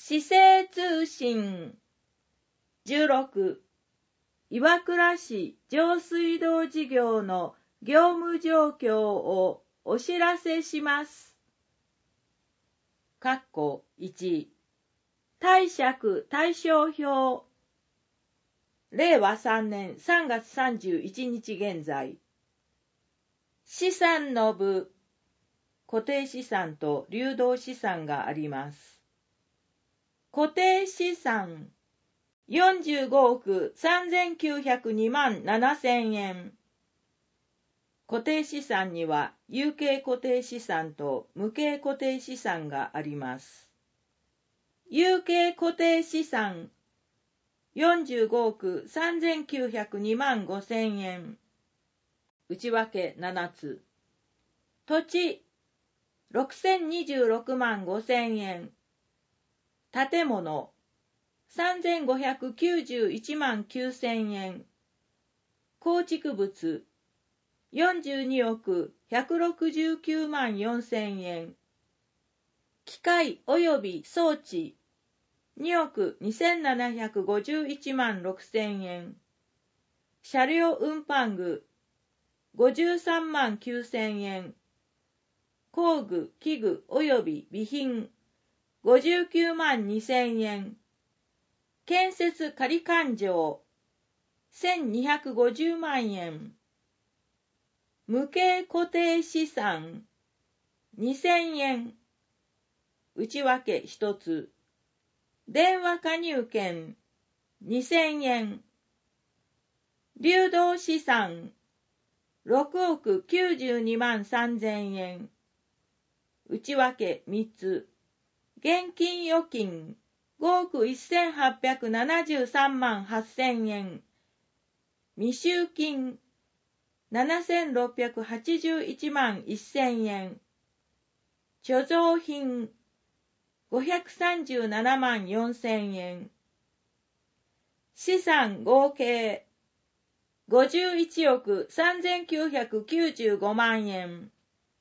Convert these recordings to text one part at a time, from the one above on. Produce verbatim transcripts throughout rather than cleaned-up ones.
市政通信じゅうろく岩倉市上水道事業の業務状況をお知らせします。括弧いち貸借対照表れいわさんねんさんがつさんじゅういちにち現在資産の部固定資産と流動資産があります。固定資産よんじゅうごおくさんぜんきゅうひゃくにまんななせんえん。固定資産には有形固定資産と無形固定資産があります。有形固定資産よんじゅうごおくさんぜんきゅうひゃくにまんごせんえん。内訳ななつ。土地ろくせんにじゅうろくまんごせんえん。建物さんぜんごひゃくきゅうじゅういちまんきゅうせんえん。構築物よんじゅうにおくひゃくろくじゅうきゅうまんよんせんえん。機械及び装置におくにせんななひゃくごじゅういちまんろくせんえん。車両運搬具ごじゅうさんまんきゅうせんえん。工具器具及び備品ごじゅうきゅうまんにせんえん。建設仮勘定せんにひゃくごじゅうまんえん。無形固定資産にせんえん。内訳ひとつ。電話加入券にせんえん。流動資産ろくおくきゅうじゅうにまんさんぜんえん。内訳みっつ。現金預金ごおくせんはっぴゃくななじゅうさんまんはっせんえん。未収金ななせんろっぴゃくはちじゅういちまんせんえん。貯蔵品ごひゃくさんじゅうななまんよんせんえん。資産合計ごじゅういちおくさんぜんきゅうひゃくきゅうじゅうごまんえん。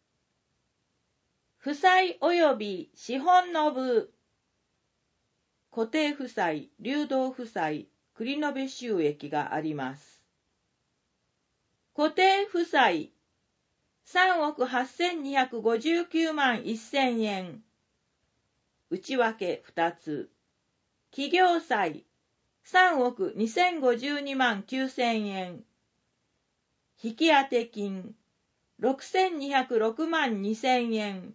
負債及び資本の部固定負債、流動負債、繰延収益があります。固定負債さんおくはっせんにひゃくごじゅうきゅうまんせんえん。内訳ふたつ。企業債さんおくにせんごじゅうにまんきゅうせんえん。引当金ろくせんにひゃくろくまんにせんえん。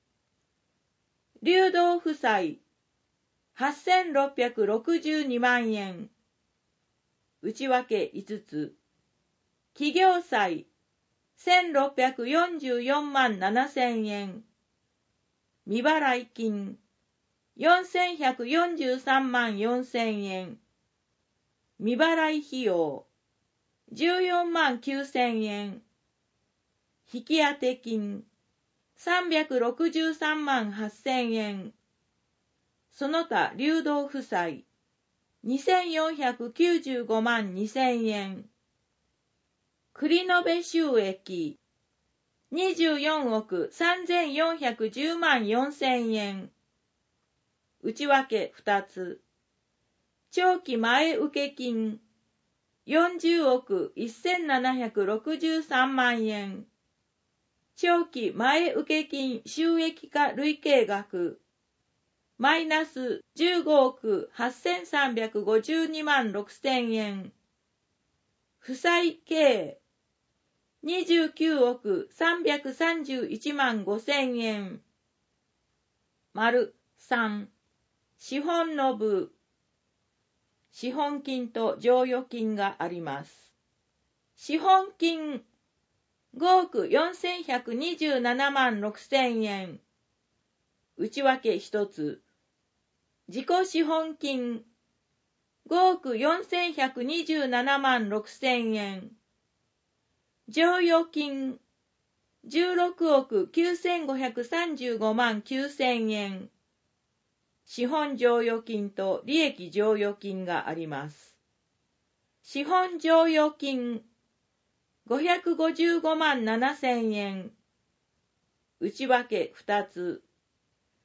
流動負債はっせんろっぴゃくろくじゅうにまんえん。内訳いつつ。企業債せんろっぴゃくよんじゅうよんまんななせんえん。未払い金よんせんひゃくよんじゅうさんまんよんせんえん。未払い費用じゅうよんまんきゅうせんえん。引当金さんびゃくろくじゅうさんまんはっせんえん。その他流動負債にせんよんひゃくきゅうじゅうごまんにせんえん。繰延収益にじゅうよんおくさんぜんよんひゃくじゅうまんよんせんえん。内訳ふたつ。長期前請金よんじゅうおくせんななひゃくろくじゅうさんまんえん。長期前請金収益化累計額マイナスじゅうごおくはっせんさんびゃくごじゅうにまんろくせんえん。負債計にじゅうきゅうおくさんびゃくさんじゅういちまんごせんえん。丸さん。資本の部資本金と剰余金があります。資本金ごおくよんせんひゃくにじゅうななまんろくせんえん。内訳ひとつ。自己資本金ごおくよんせんひゃくにじゅうななまんろくせんえん。剰余金じゅうろくおくきゅうせんごひゃくさんじゅうごまんきゅうせんえん。資本剰余金と利益剰余金があります。資本剰余金ごひゃくごじゅうごまんななせんえん。内訳ふたつ。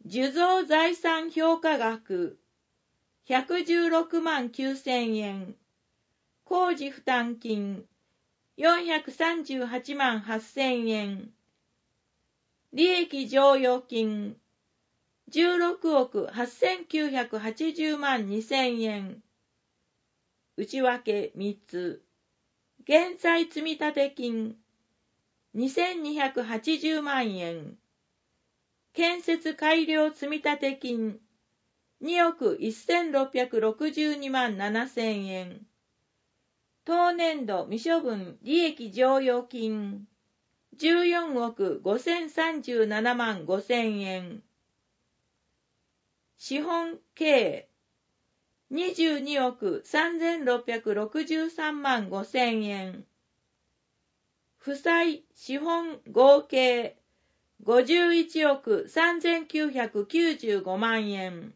受贈財産評価額ひゃくじゅうろくまんきゅうせんえん、工事負担金よんひゃくさんじゅうはちまんはっせんえん、利益剰余金じゅうろくおくはっせんきゅうひゃくはちじゅうまんにせんえん、内訳みっつ、現在積立金にせんにひゃくはちじゅうまんえん、建設改良積立金におくせんろっぴゃくろくじゅうにまんななせんえん、当年度未処分利益剰余金じゅうよんおくごせんさんじゅうななまんごせんえん、資本計にじゅうにおくさんぜんろっぴゃくろくじゅうさんまんごせんえん、負債資本合計ごじゅういちおくさんぜんきゅうひゃくきゅうじゅうごまんえん。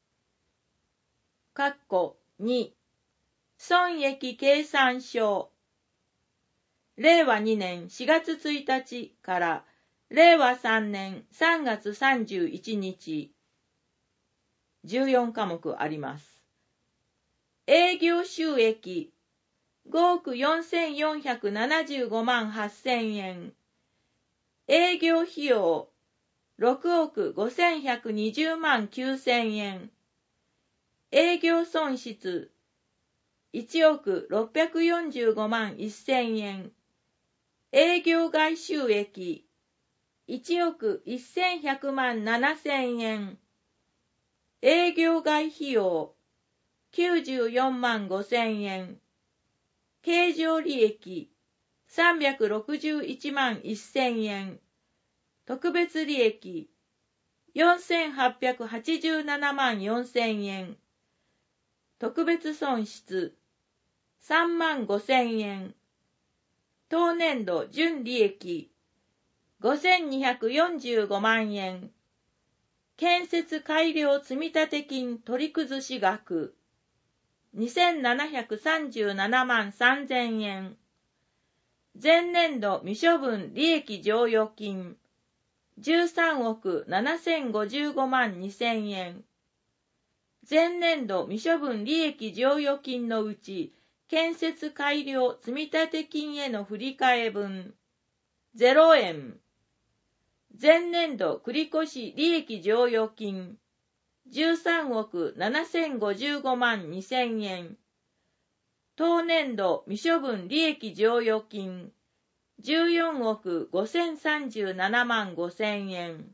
括弧に、損益計算書。れいわにねんしがつついたちかられいわさんねんさんがつさんじゅういちにち。じゅうよんかもくあります。営業収益ごおくよんせんよんひゃくななじゅうごまんはっせんえん。営業費用ろくおくごせんひゃくにじゅうまんきゅうせんえん。営業損失いちおくろっぴゃくよんじゅうごまんせんえん。営業外収益いちおくせんひゃくまんななせんえん。営業外費用きゅうじゅうよんまんごせんえん。経常利益さんびゃくろくじゅういちまんせんえん。特別利益よんせんはっぴゃくはちじゅうななまんよんせんえん。特別損失さんまんごせんえん。当年度純利益ごせんにひゃくよんじゅうごまんえん。建設改良積立金取崩し額にせんななひゃくさんじゅうななまんさんぜんえん。前年度未処分利益剰余金じゅうさんおくななせんごじゅうごまんにせんえん。前年度未処分利益剰余金のうち建設改良積立金への振替分ゼロえん。前年度繰越利益剰余金じゅうさんおくななせんごじゅうごまんにせんえん。当年度未処分利益剰余金じゅうよんおくごせんさんじゅうななまんごせんえん。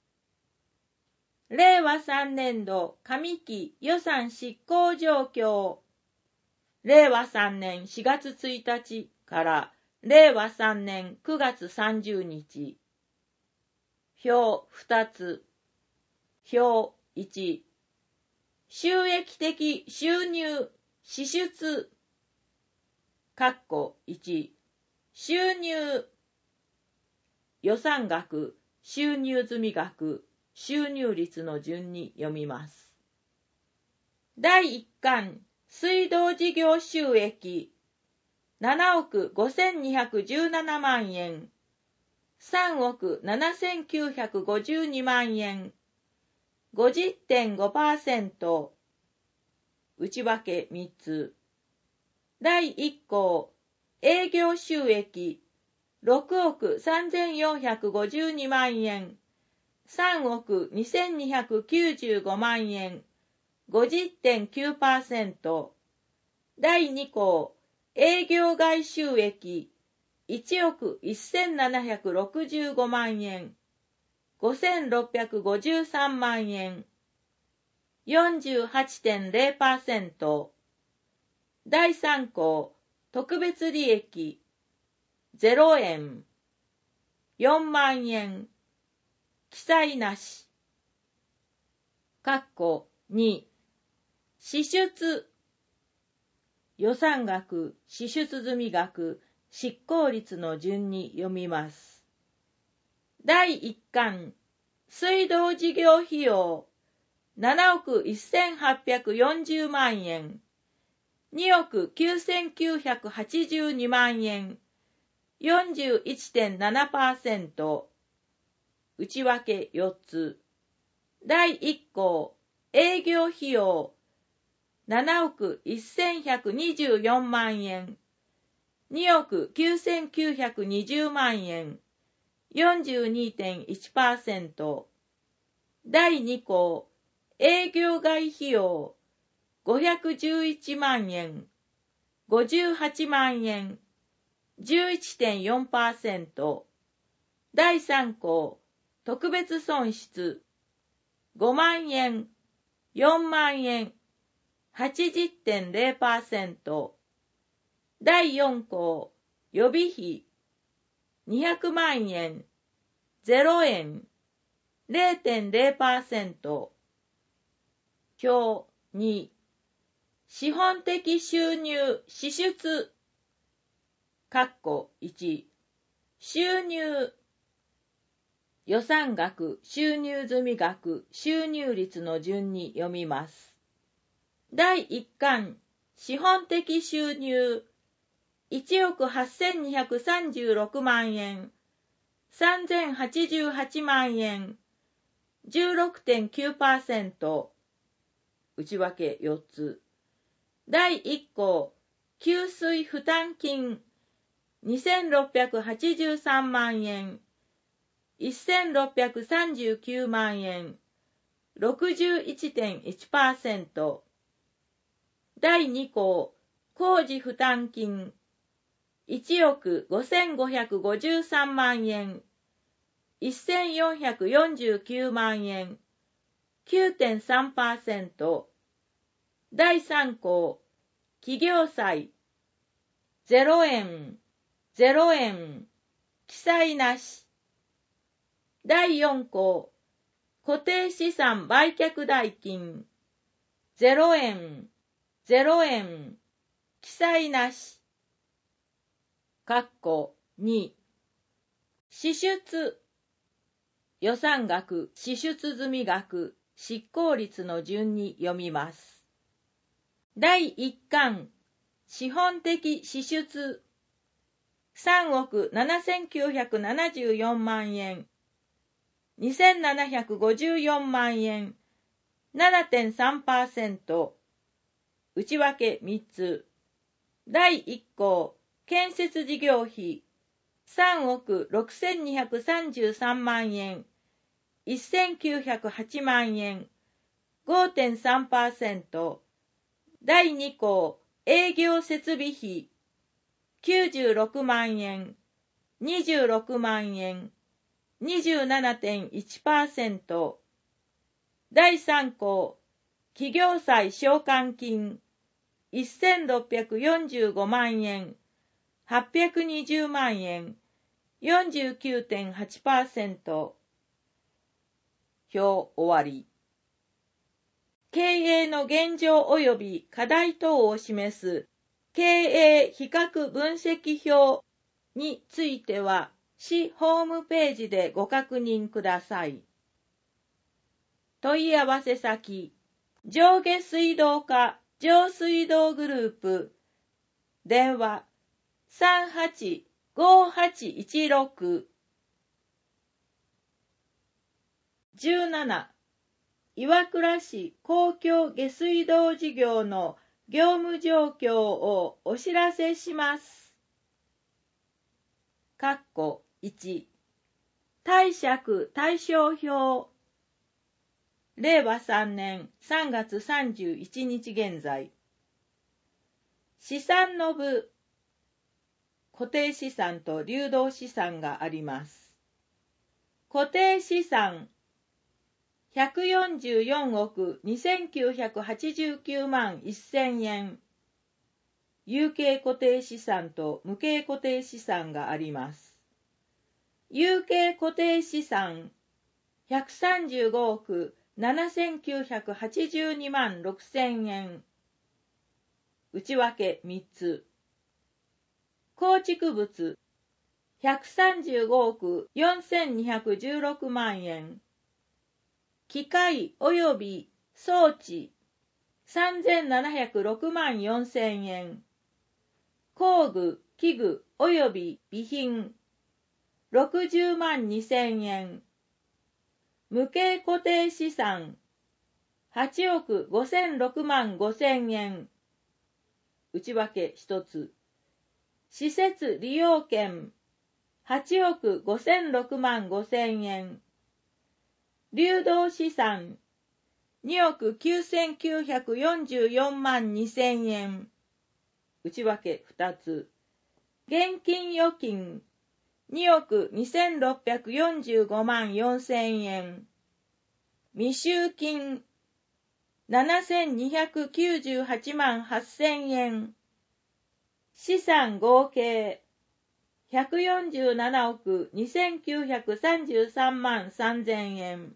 れいわさんねんど上期予算執行状況。れいわさんねんしがつついたちかられいわさんねんくがつさんじゅうにち。表ふたつ。表いち。収益的収入支出。括弧いち。収入。予算額、収入済額、収入率の順に読みます。だいいっかん、水道事業収益ななおくごせんにひゃくじゅうななまんえん、さんおくななせんきゅうひゃくごじゅうにまんえん、ごじゅってんごパーセント。内訳みっつ。だいいっこう、営業収益ろくおくさんぜんよんひゃくごじゅうにまんえん、さんおくにせんにひゃくきゅうじゅうごまんえん、ごじゅってんきゅうパーセント。だいにこう、営業外収益いちおくせんななひゃくろくじゅうごまんえん、ごせんろっぴゃくごじゅうさんまんえん、よんじゅうはちてんぜろパーセント。だいさんこう、特別利益ゼロえん、よんまんえん、記載なし。括弧に、支出。予算額、支出済額、執行率の順に読みます。だいいっかん、水道事業費用ななおくせんはっぴゃくよんじゅうまんえん、におくきゅうせんきゅうひゃくはちじゅうにまんえん、よんじゅういちてんななパーセント。内訳よっつ。 だいいっ項、営業費用ななおくせんひゃくにじゅうよんまんえん、におくきゅうせんきゅうひゃくにじゅうまんえん、よんじゅうにてんいちパーセント。だいに項、営業外費用ごひゃくじゅういちまんえん、ごじゅうはちまんえん、じゅういってんよんパーセント。だいさん項、特別損失ごまんえん、よんまんえん、はちじゅってんゼロパーセント。だいよん項、予備費にひゃくまんえん、ゼロえん、ゼロてんゼロパーセント。表に、資本的収入支出括弧いち、収入予算額、収入済額、収入率の順に読みます。だいいっ巻、資本的収入いちおくはっせんにひゃくさんじゅうろくまんえん、さんぜんはちじゅうはちまんえん、じゅうろくてんきゅうパーセント。内訳よっつ。だいいっ項、給水負担金にせんろっぴゃくはちじゅうさんまんえん、せんろっぴゃくさんじゅうきゅうまんえん、ろくじゅういちてんいちパーセント。だいに項、工事負担金いちおくごせんごひゃくごじゅうさんまんえん、せんよんひゃくよんじゅうきゅうまんえん、きゅうてんさんパーセント。だいさん項、企業債ゼロえん、ゼロえん、記載なし。だいよん項、固定資産売却代金ゼロえん、ゼロえん、記載なし。括弧に、支出予算額、支出済額、執行率の順に読みます。だいいっ巻、資本的支出さんおくななせんきゅうひゃくななじゅうよんまんえん、にせんななひゃくごじゅうよんまんえん、ななてんさんパーセント。内訳みっつ。だいいっ項、建設事業費さんおくろくせんにひゃくさんじゅうさんまんえん、せんきゅうひゃくはちまんえん、ごてんさんパーセント。だいに項、営業設備費きゅうじゅうろくまんえん、にじゅうろくまんえん、にじゅうななてんいちパーセント。だいさん項、企業債償還金せんろっぴゃくよんじゅうごまんえん、はっぴゃくにじゅうまんえん、よんじゅうきゅうてんはちパーセント。表終わり。経営の現状及び課題等を示す経営比較分析表については、市ホームページでご確認ください。問い合わせ先、上下水道課上水道グループ、電話さんはちごはちいちろく。じゅうなな、岩倉市公共下水道事業の業務状況をお知らせします。括弧いち、貸借対照表。れいわさんねんさんがつさんじゅういちにち現在。資産の部、固定資産と流動資産があります。固定資産ひゃくよんじゅうよんおくにせんきゅうひゃくはちじゅうきゅうまんせんえん。有形固定資産と無形固定資産があります。有形固定資産ひゃくさんじゅうごおくななせんきゅうひゃくはちじゅうにまんろくせんえん。内訳みっつ。構築物ひゃくさんじゅうごおくよんせんにひゃくじゅうろくまんえん。機械及び装置さんぜんななひゃくろくまんよんせんえん。工具、器具及び備品ろくじゅうまんにせんえん。 無形固定資産はちおくごせんろくまんごせんえん。内訳一つ。施設利用権はちおくごせんろくまんごせんえん。流動資産におくきゅうせんきゅうひゃくよんじゅうよんまんにせんえん。内訳二つ。現金預金におくにせんろっぴゃくよんじゅうごまんよんせんえん。未収金ななせんにひゃくきゅうじゅうはちまんはっせんえん。資産合計ひゃくよんじゅうななおくにせんきゅうひゃくさんじゅうさんまんさんぜんえん。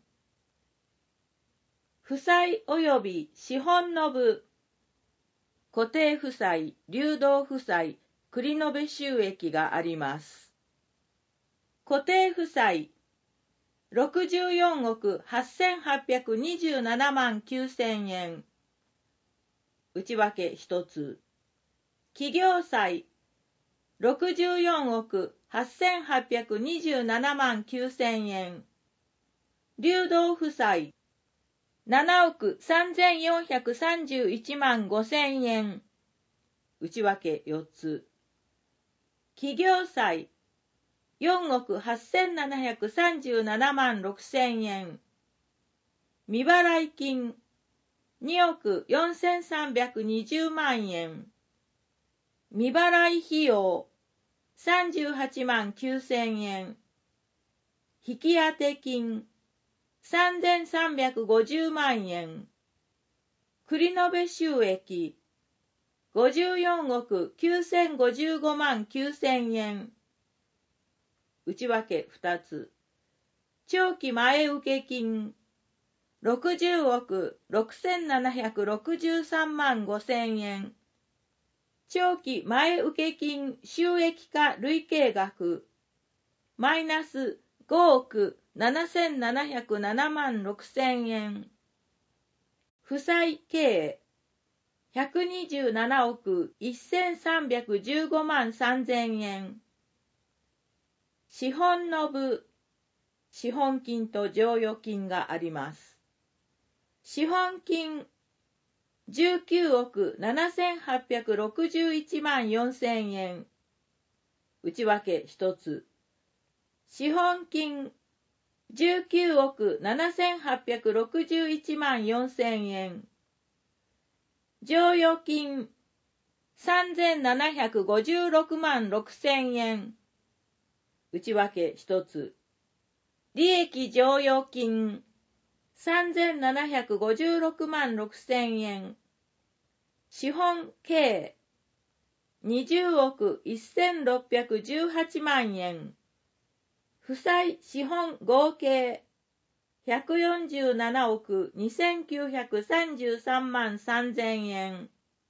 負債及び資本の部固定負債、流動負債、繰延収益があります。固定負債ろくじゅうよんおくはっせんはっぴゃくにじゅうななまんきゅうせんえん。内訳一つ。企業債ろくじゅうよんおくはっせんはっぴゃくにじゅうななまんきゅうせんえん。流動負債ななおくさんぜんよんひゃくさんじゅういちまんごせんえん。内訳よっつ。企業債よんおくはっせんななひゃくさんじゅうななまんろくせんえん。未払い金におくよんせんさんびゃくにじゅうまんえん。未払い費用さんじゅうはちまんきゅうせんえん。引当金さんぜんさんびゃくごじゅうまんえん。繰延収益ごじゅうよんおくきゅうせんごじゅうごまんきゅうせんえん。内訳ふたつ。長期前請金ろくじゅうおくろくせんななひゃくろくじゅうさんまんごせんえん。長期前請金収益化累計額マイナスごおくななせんななひゃくななまんろくせんえん。負債計ひゃくにじゅうななおくせんさんびゃくじゅうごまんさんぜんえん。資本の部資本金と剰余金があります。資本金じゅうきゅうおくななせんはっぴゃくろくじゅういちまんよんせんえん。内訳一つ。資本金じゅうきゅうおくななせんはっぴゃくろくじゅういちまんよんせんえん。剰余金さんぜんななひゃくごじゅうろくまんろくせんえん。内訳一つ。利益剰余金さんぜんななひゃくごじゅうろくまんろくせんえん。資本計にじゅうおくせんろっぴゃくじゅうはちまんえん。負債資本合計ひゃくよんじゅうななおくにせんきゅうひゃくさんじゅうさんまんさんぜんえん。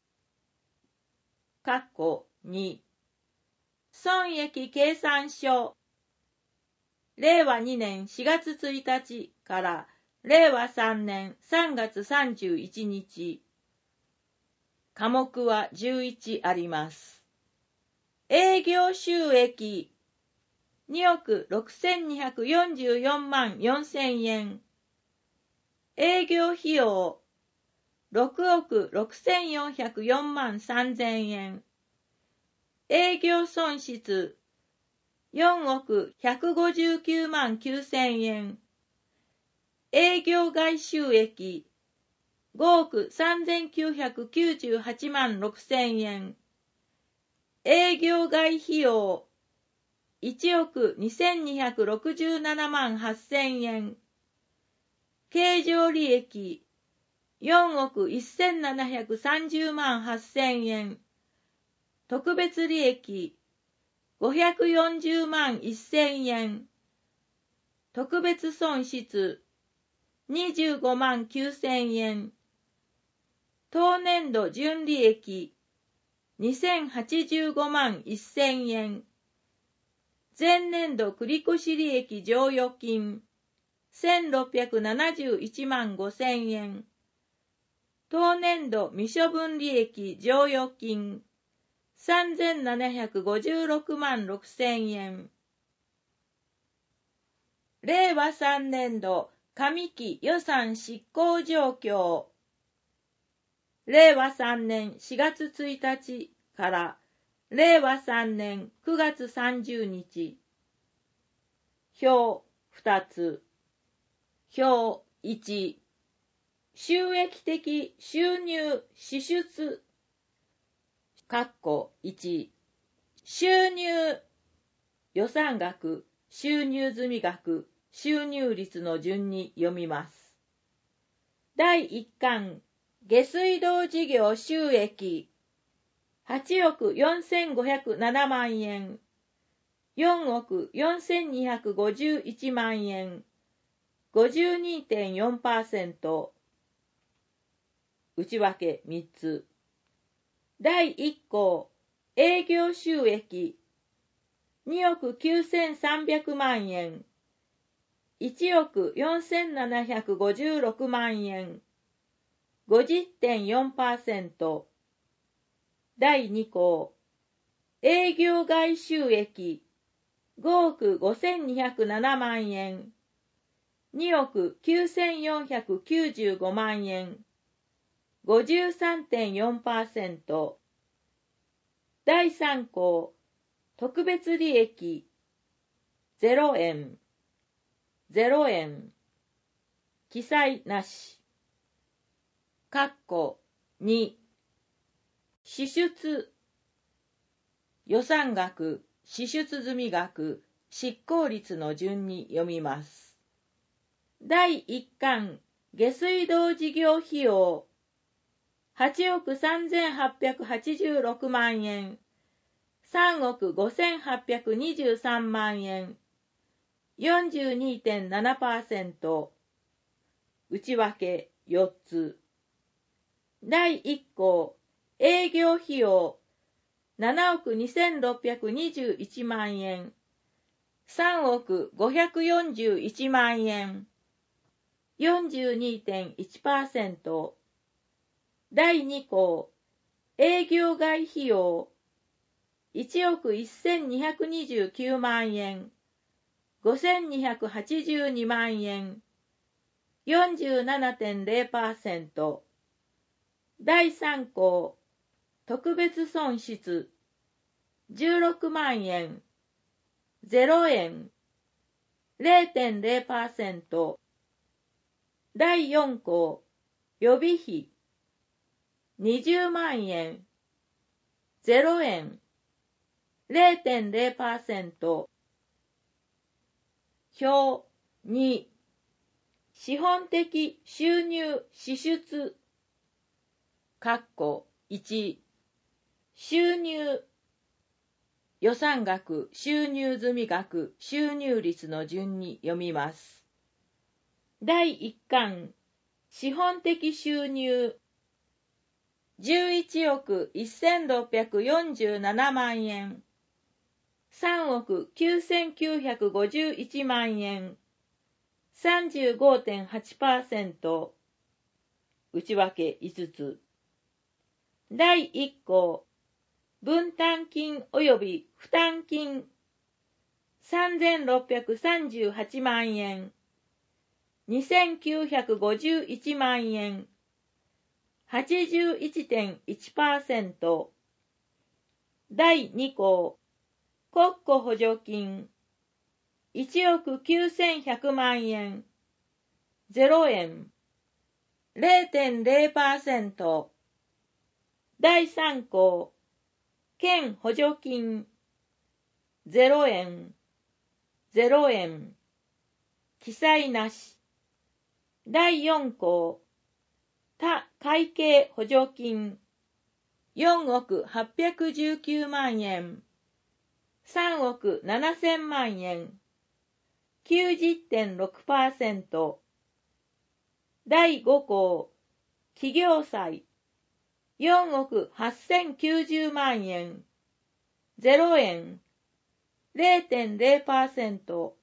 括弧に。損益計算書。れいわにねんしがつついたちかられいわさんねんさんがつさんじゅういちにち。科目はじゅういちあります。営業収益におくろくせんにひゃくよんじゅうよんまんよんせんえん。営業費用ろくおくろくせんよんひゃくよんまんさんぜんえん。営業損失よんおくひゃくごじゅうきゅうまんきゅうせんえん。営業外収益ごおくさんぜんきゅうひゃくきゅうじゅうはちまんろくせんえん。営業外費用いちおくにせんにひゃくろくじゅうななまんはっせんえん。経常利益よんおくせんななひゃくさんじゅうまんはっせんえん。特別利益ごひゃくよんじゅうまんせんえん。特別損失にじゅうごまんきゅうせんえん。当年度純利益にせんはちじゅうごまんせんえん。前年度繰越利益剰余金せんろっぴゃくななじゅういちまんごせんえん。当年度未処分利益剰余金さんぜんななひゃくごじゅうろくまんろくせんえん。れいわさんねんど上期予算執行状況。れいわさんねんしがつついたちかられいわさんねんくがつさんじゅうにち。表ふたつ。表いち。収益的収入支出。括弧いち。収入。予算額、収入済額、収入率の順に読みます。だいいっかん、下水道事業収益。はちおくよんせんごひゃくななまんえん。よんおくよんせんにひゃくごじゅういちまんえん。ごじゅうにてんよんパーセント。内訳みっつ。だいいっこう、営業収益。におくきゅうせんさんびゃくまんえん。いちおくよんせんななひゃくごじゅうろくまんえん。ごじゅってんよんパーセント。だいにこう、営業外収益。ごおくごせんにひゃくななまんえん。におくきゅうせんよんひゃくきゅうじゅうごまんえん。ごじゅうさんてんよんパーセント。だいさんこう、特別利益。ゼロえん。ゼロえん。記載なし。括弧に。支出。予算額、支出済額、執行率の順に読みます。だいいっかん、下水道事業費用。はちおくさんぜんはっぴゃくはちじゅうろくまんえん。さんおくごせんはっぴゃくにじゅうさんまんえん。よんじゅうにてんななパーセント。内訳よっつ。だいいっこう、営業費用。ななおくにせんろっぴゃくにじゅういちまんえん。さんおくごひゃくよんじゅういちまんえん。よんじゅうにてんいちパーセント。だいにこう、営業外費用。いちおくせんにひゃくにじゅうきゅうまんえん。ごせんにひゃくはちじゅうにまんえん。よんじゅうななてんぜろパーセント。だいさんこう、特別損失。じゅうろくまんえん。ゼロえん。れいてんぜろパーセント。だいよんこう、予備費。にじゅうまんえん。ゼロえん。れいてんぜろパーセント。表に。資本的収入支出。括弧いち。収入。予算額、収入済額、収入率の順に読みます。だいいっかん、資本的収入。じゅういちおくせんろっぴゃくよんじゅうななまんえん。さんおくきゅうせんきゅうひゃくごじゅういちまんえん。さんじゅうごてんはちパーセント。内訳いつつ。だいいっこう、分担金及び負担金。さんぜんろっぴゃくさんじゅうはちまんえん。にせんきゅうひゃくごじゅういちまんえん。はちじゅういちてんいちパーセント。だいにこう、国庫補助金。いちおくきゅうせんひゃくまんえん。ゼロえん。れいてんぜろパーセント。だいさんこう、県補助金。ゼロえん。ゼロえん。記載なし。だいよんこう、他会計補助金。よんおくはっぴゃくじゅうきゅうまんえん。さんおくななせんまんえん。きゅうじゅってんろくパーセント。だいごこう、企業債。よんおくはっせんきゅうじゅうまんえん。ゼロえん。れいてんぜろパーセント。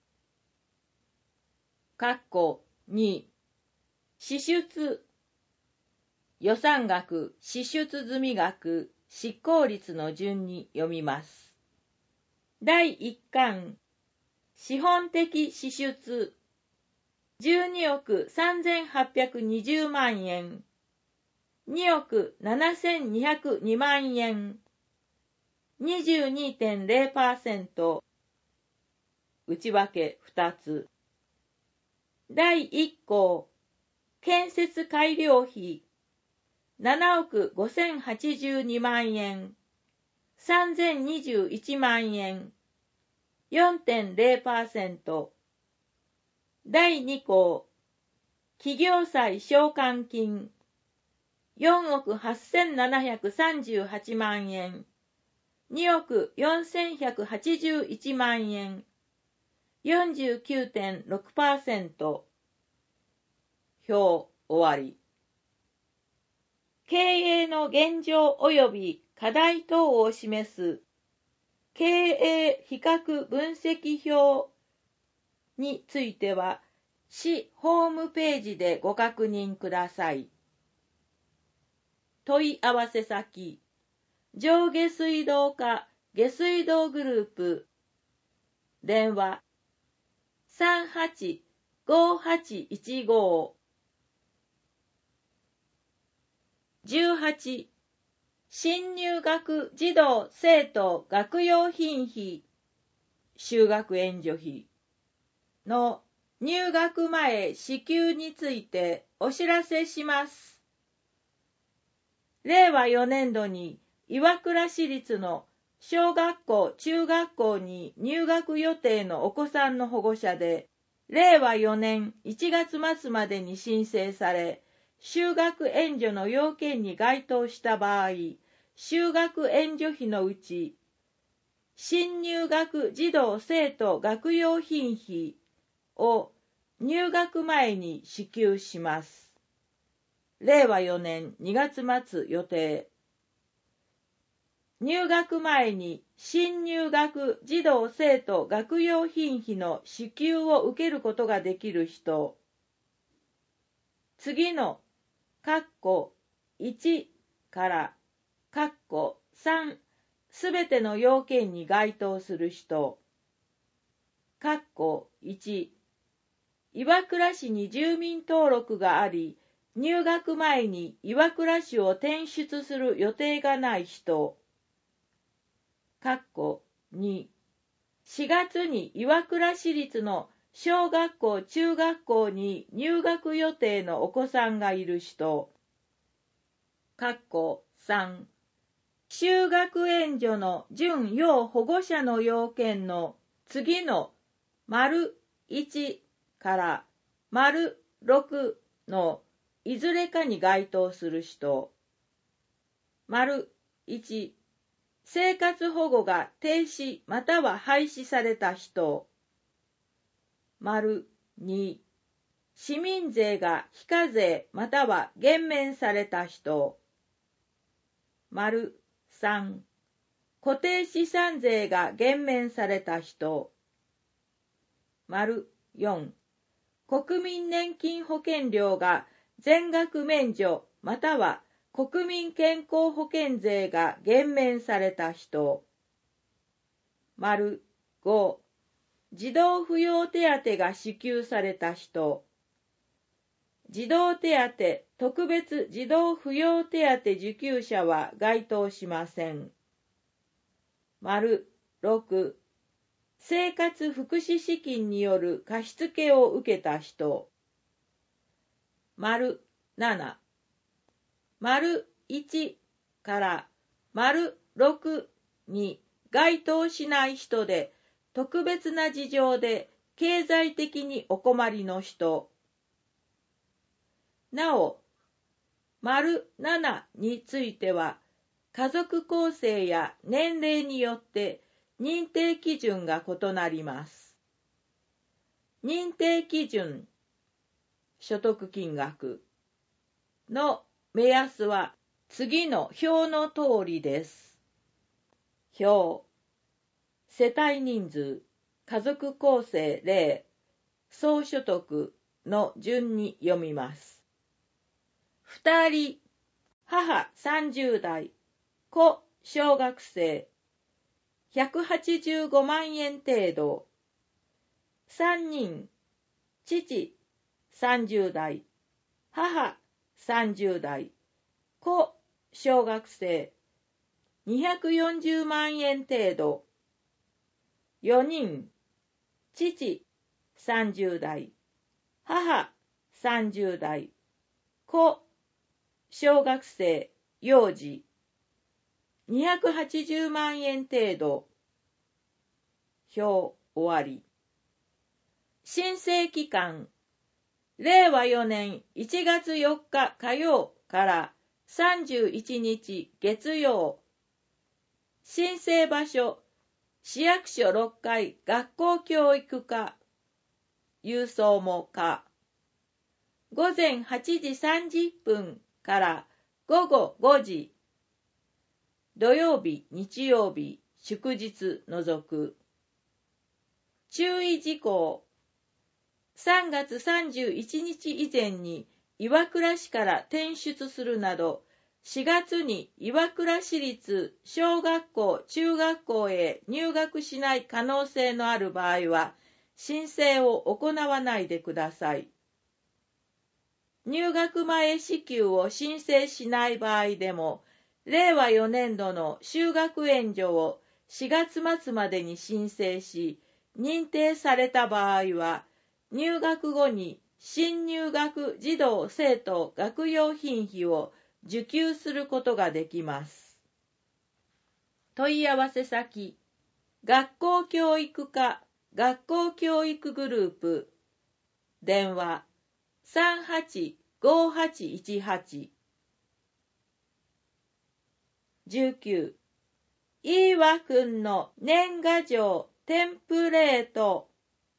括弧に。支出。予算額、支出済額、執行率の順に読みます。だいいっかん、資本的支出。 じゅうにおくさんぜんはっぴゃくにじゅうまんえん、におくななせんにひゃくにまんえん、にじゅうにてんゼロパーセント、内訳ふたつ。だいいっこう、建設改良費、ななおくごせんはちじゅうにまんえん、さんぜんにじゅういちまんえん、よんてんゼロパーセント。だいにこう、企業債償還金、よんおくはっせんななひゃくさんじゅうはちまんえん、におくよんせんひゃくはちじゅういちまんえん、よんじゅうきゅうてんろくパーセント。表終わり。経営の現状及び課題等を示す経営比較分析表については、市ホームページでご確認ください。問い合わせ先、上下水道課下水道グループ、電話さんはちごはちいちご。じゅうはち、新入学児童生徒学用品費、就学援助費の入学前支給についてお知らせします。れいわよねんどに岩倉市立の小学校・中学校に入学予定のお子さんの保護者で、れいわよねんいちがつまつまでに申請され、就学援助の要件に該当した場合、就学援助費のうち、新入学児童生徒学用品費を入学前に支給します。れいわよねんにがつまつ予定。入学前に新入学児童生徒学用品費の支給を受けることができる人、次の括弧いちから括弧さんすべての要件に該当する人、括弧いち、岩倉市に住民登録があり、入学前に岩倉市を転出する予定がない人、括弧に、しがつに岩倉市立の小学校・中学校に入学予定のお子さんがいる人、括弧さん、就学援助の準要保護者の要件の次の丸いちから丸ろくのいずれかに該当する人、丸いち、生活保護が停止または廃止された人、丸に、市民税が非課税または減免された人、丸さん、固定資産税が減免された人、丸よん、国民年金保険料が全額免除または国民健康保険税が減免された人、丸ご、児童扶養手当が支給された人、児童手当特別児童扶養手当受給者は該当しません。丸ろく、生活福祉資金による貸付を受けた人。丸なな、丸いちから丸ろくに該当しない人で、特別な事情で経済的にお困りの人。なお、丸ななについては、家族構成や年齢によって認定基準が異なります。認定基準、所得金額の目安は次の表の通りです。表、世帯人数、家族構成れい、総所得の順に読みます。ふたり、母さんじゅうだい、子小学生、ひゃくはちじゅうごまんえん程度。さんにん、父さんじゅうだい、母さんじゅうだい、子小学生にひゃくよんじゅうまんえん程度。よにん、父さんじゅうだい、母さんじゅうだい、子小学生幼児にひゃくはちじゅうまんえん程度。表終わり。申請期間、れいわよねんいちがつよっか火曜からさんじゅういちにち月曜。申請場所、市役所ろっかい学校教育課、郵送も課。ごぜんはちじさんじゅっぷんからごごごじ。土曜日、日曜日、祝日除く。注意事項。さんがつさんじゅういちにち以前に岩倉市から転出するなど、しがつに岩倉市立小学校・中学校へ入学しない可能性のある場合は、申請を行わないでください。入学前支給を申請しない場合でも、れいわよねんどの就学援助をしがつ末までに申請し、認定された場合は、入学後に新入学児童生徒学用品費を受給することができます。問い合わせ先、学校教育課学校教育グループ、電話さんはちごはちいちはち。じゅうきゅう、飯和くんの年賀状テンプレート。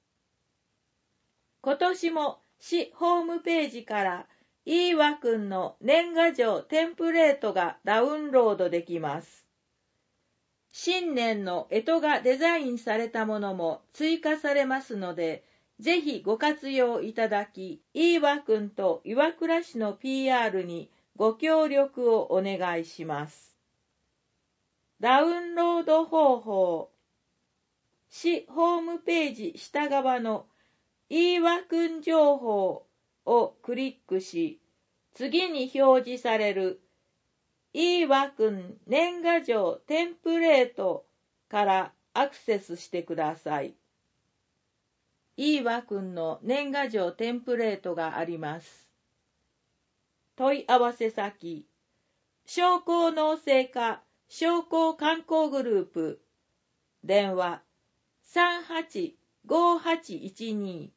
今年も市ホームページから飯和くんの年賀状テンプレートがダウンロードできます。新年の干支がデザインされたものも追加されますので、ぜひご活用いただき、飯和くんと岩倉市の ピーアール にご協力をお願いします。ダウンロード方法。市ホームページ下側の飯和くん情報をクリックし、次に表示される飯和くん年賀状テンプレートからアクセスしてください。飯和くんの年賀状テンプレートがあります。問い合わせ先、商工農政課商工観光グループ、電話さんはちごはちいちに。